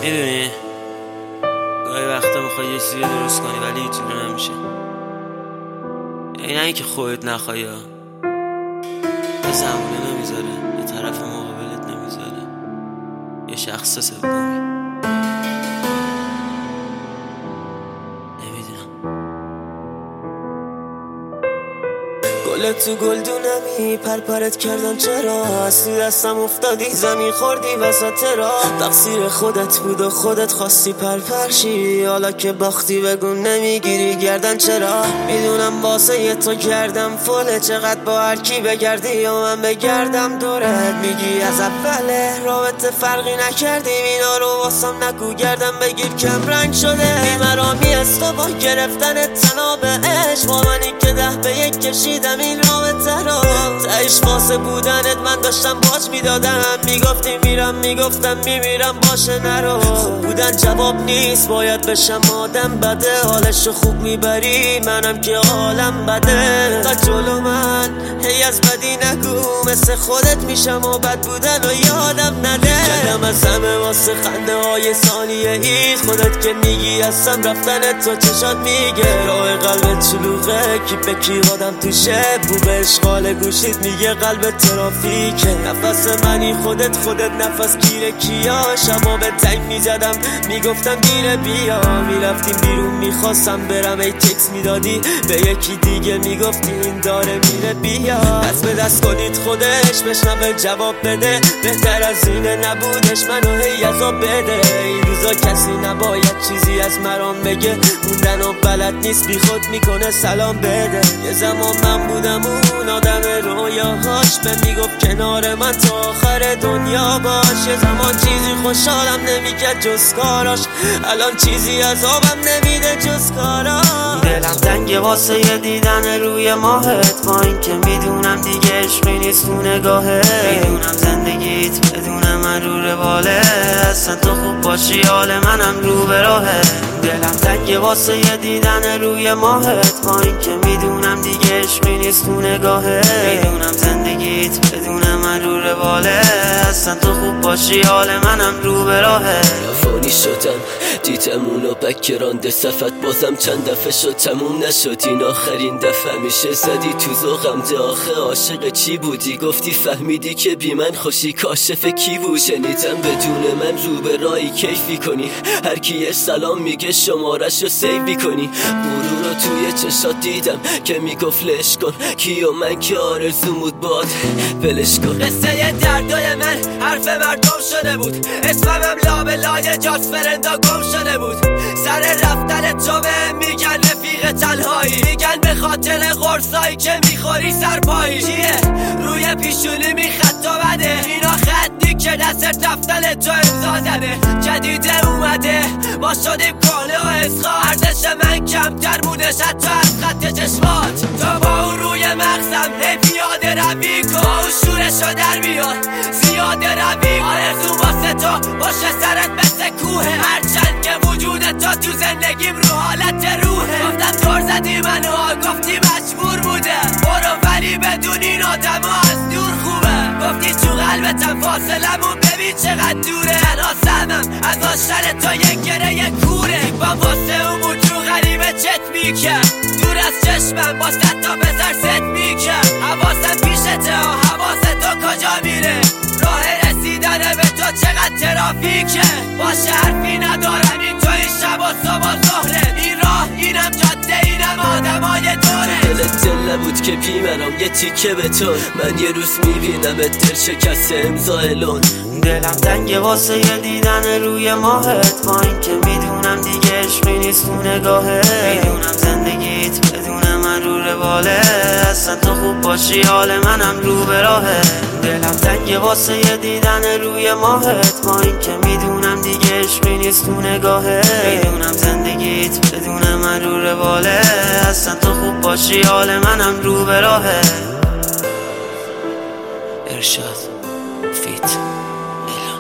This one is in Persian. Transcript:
میدونی گاهی وقتا میخوای یه چیزی درست کنی ولی هیچ جوره نمیشه. نه اینکه خودت نخوای، یه زمونه نمیذاره، یه طرف مقابلت نمیذاره، یه شخص سومی. گل تو گلدونمی پرپرت کردن چرا؟ از تو دستم افتادی زمین خوردی وسط راه. تقصیر خودت بود و خودت خواستی پرپرشی، حالا که باختی بگو نمیگیری گردن چرا؟ میدونم واسه یه تو گردم فله، چقدر با هر کی بگردی یا من بگردم دورت. میگی از اوله رابطه فرقی نکردیم، اینا رو واسم نگو گردم بگیر کم رنگ شده. بیمرامی از تو با گرفتن تناب عشق، با منی که 10 به 1 کشیدم این رابطه رو. تهش واسه بودنت من داشتم باج میدادم، میگفتی میرم میگفتم میمیرم باشه نرو. خوب بودن جواب نیست، باید بشم آدم بده. حالشو خوب میبری منم که حالم بده. تا جلو من هی از بدی نگو، مثل خودت میشم و بد بودن و یادم نده. کلم از همه واسه خنده های ثانیه ای، خودت که میگی هستم رفتن تو چشات میگه. راه قلبت شلوغه کی به کی آدم توشه، بو به اشغال گوشید میگه قلب ترافیکه. نفس منی خودت نفس گیره کیا، شبا به تنگ میزدم میگفتم دیره بیا. میرفتیم بیرون میخواستم برم ای تکس میدادی به یکی دیگه میگفتی این داره میره بیا. دست به دست کنید خودش بشنوه جواب بده، بهتر از اینه نبودش منو هی عذاب بده. این روزا کسی نباید چیزی از مرام بگه، موندن و بلد نیست بی خود میکنه سلام بده. یه زمان من بودم اون آدم رویاهاش، به میگفت کنار من تا آخر دنیا باش. یه زمان چیزی خوشحالم نمیکرد جز کاراش، الان چیزی عذابم نمیده جز کاراش. دلم تنگه واسه یه دیدن روی ماهت، با این که میدونم دیگه عشقی نیست تو نگاهت. میدونم زندگیت بدون من رو رواله، اصلا تو خوب باشی حال منم رو به راهه. دلم تنگه واسه یه دیدن روی ماهت، با این که میدونم دیگه عشقی نیست تو نگاهت. میدونم زندگیت بدون من رو رواله، اصلا تو خوب باشی حال منم رو به راهه. فانی شدم دیدم اونو بکرانده صفت، بازم چند دفعه شد تموم نشد این آخرین دفعه. میشه زدی تو ذوقم ده آخه عاشق چی بودی؟ گفتی فهمیدی که بی من خوشی کاشف کی بود؟ شنیدم بدون من رو به راهی کیفی کنی، هر کی سلام میگه شمارش رو سیوی کنی. غرور رو توی چشات دیدم که میگفت لش کن کی و من که آرزومود باد ولش کن. قصه دردای من حرف مردم شده بود، اسمم لابلای جات فرندا گم شده بود. سر رفتن تو به میگن رفیق تنهایی، میگن به خاطر قرصایی که میخوری سرپایی. چیه روی پیشونی میخط تو بده، اینا خطی که دست رفتن تو امضا زده. جدیده اومده ما شدیم کهنه و اسخا، ارزش من کمتر مونده شد تو از خط چشمات. تو با اون روی مغزم هی پیاده روی کن، اون شورشو در بیار زیاده روی. آرزو واسه تو باشه سرت مثل کوه، هرچند که وجود تو زندگیم رو حالت روحه. گفتم دور زدی منو گفتی مجبور بوده، برو ولی بدون این آدم ها از دور خوبه. گفتی تو قلبتم فاصلمون ببین چقدر دوره، تنها سهمم از داشتن تو یک گره کوره. با واسه اون موجو غریبه چت میکرد، دور از چشمم با 100 تا بزر ست میکرد. حواسم پیشته و حواس تو کجا میره، راه رسیدن به تو چقدر ترافیکه. باشه حرفی ندارم این تو این شب و صبح و ظهره، این راه اینم جاده اینم آدمای دوره. دلت دل نبود که بی منم یه تیکه بتون، من یه روز میبینم دل شکست امضا الون. دلم تنگه واسه یه دیدن روی ماهت، با این که میدونم دیگه عشقی نیست تو نگاهت. میدونم زندگیت بدون من رو رواله، اصلا تو خوب باشی حال منم رو به راهه. دلم تنگه واسه یه دیدن روی ماهت، با این که میدونم دیگه عشقی نیست تو نگاهت. میدونم زندگیت بدون من رو رواله، اصلا تو خوب باشی حال منم رو به راهه. ارشاد فیت